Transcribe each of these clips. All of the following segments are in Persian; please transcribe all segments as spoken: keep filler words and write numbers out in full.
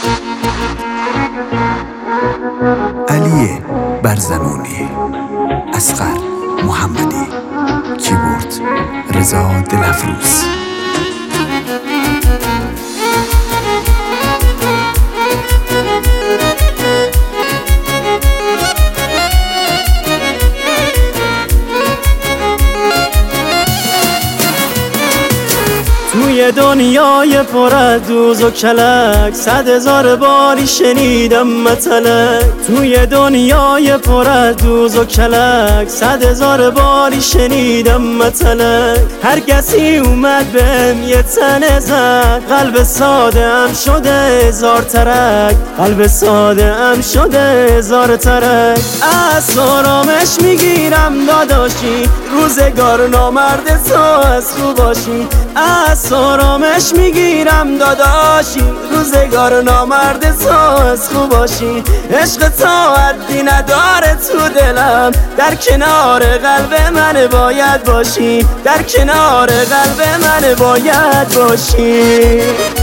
علی برزمونی، اصغر محمدی، کیبورد رضا دلفروز. توی دنیای پر از دوز و کلک صد هزار باری شنیدم متلک. توی دنیای پر از دوز و کلک صد هزار باری شنیدم متلک. هر کسی اومد بهم یه تنه زد، قلب ساده ام شده هزار ترک، قلب ساده ام شده هزار ترک. از آرامش میگیرم داداشی، روزگار نامرد تو از خوب باشی. از آرامش میگیرم داداشی، روزگار نامرد تو از خوب باشی. عشق تو حدی نداره تو دلم، در کنار قلب من باید باشی، در کنار قلب من باید باشی.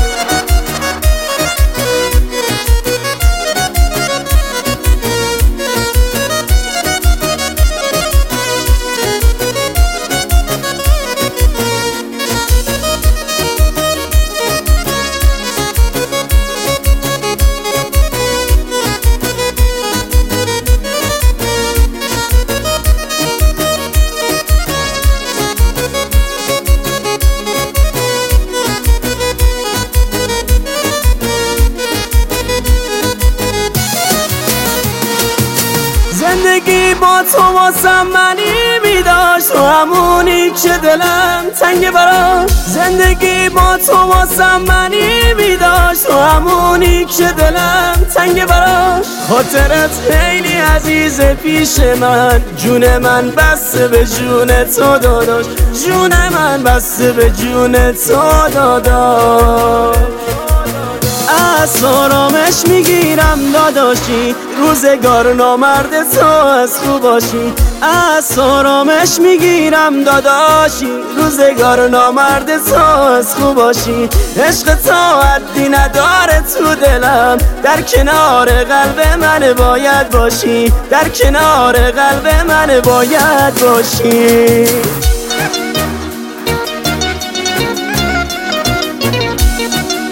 زندگی با تو واسم منی میداشت، تو همونی که دلم تنگ براش. زندگی با تو واسم منی میداشت، تو همونی که دلم تنگ براش. خاطرت خیلی عزیز پیش من، جون من بسته به جون تو داداش، جون من بسته به جون تو داداش. از آرامش میگیرم داداشی، روزگار نامرد تو از خوب باشی. از آرامش میگیرم داداشی، روزگار نامرد تو از خوب باشی. عشق تو حدی نداره تو دلم، در کنار قلب من باید باشی، در کنار قلب من باید باشی.